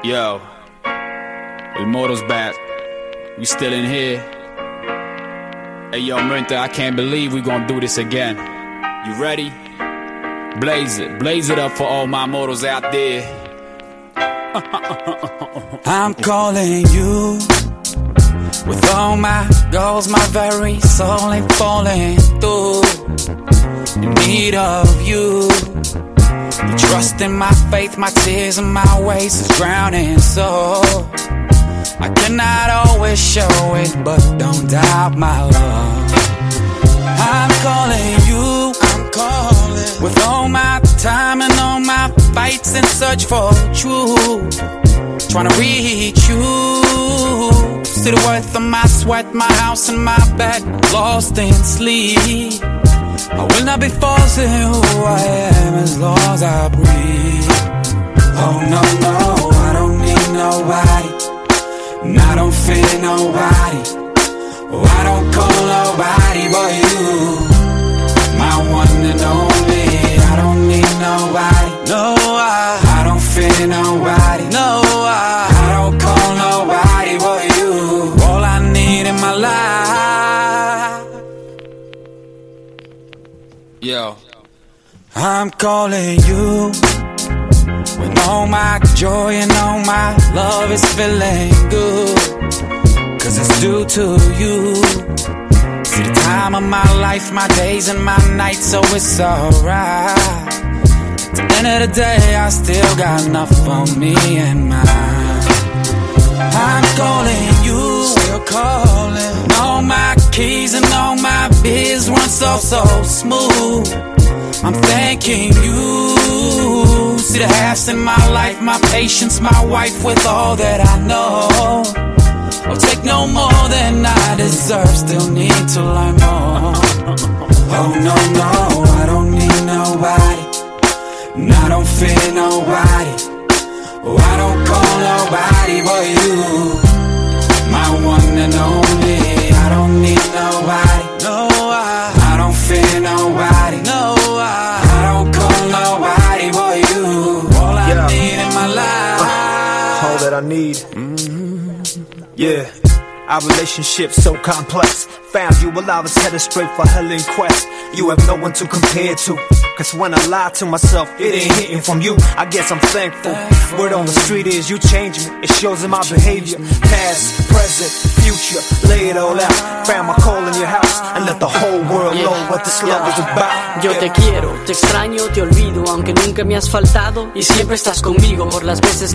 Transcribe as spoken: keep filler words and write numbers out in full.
Yo, El Moro's back. We still in here. Hey yo, Merinta, I can't believe we gonna do this again. You ready? Blaze it, blaze it up for all my mortals out there. I'm calling you with all my goals, my very soul ain't falling through. In need of you. You trust in my faith, my tears and my ways is drowning. So I cannot always show it, but don't doubt my love. I'm calling you, I'm calling with all my time and all my fights in search for truth. Trying to reach you. See the worth of my sweat, my house and my bed, lost in sleep. I will not be forcing who I am as long as I breathe. Oh no, no, I don't need nobody, and I don't fear nobody. Oh, I don't call nobody but you, my one and only. I don't need nobody, no, I, I don't fear nobody, no, I, I don't call nobody but you. All I need in my life. Yo, I'm calling you when all my joy and all my love is feeling good, cause it's due to you. See the time of my life, my days and my nights, so it's alright. At the end of the day, I still got enough for me and mine. I'm calling you, still calling. And all my keys and all my biz run so, so smooth. I'm thanking you. See the halves in my life, my patience, my wife with all that I know. I'll take no more than I deserve, still need to learn more. Oh no, no, I don't need nobody, and I don't fear nobody. Oh, I don't call nobody but you, my one and only. I don't need nobody, no, I, I don't fear nobody, no, I, I don't call nobody but you. All I yeah. need in my life, uh, all that I need. Mm-hmm. Yeah, our relationship so complex. Found you while I was headed straight for hell in quest. You have no one to compare to, cause when I lie to myself, it ain't hitting from you. I guess I'm thankful. Word on the street is you change me. It shows in my behavior. Past, present, future, lay it all out. Found my call in your house and let the whole world know what this love is about. Yo te quiero, te extraño, te olvido, aunque nunca me has faltado y siempre estás conmigo por las veces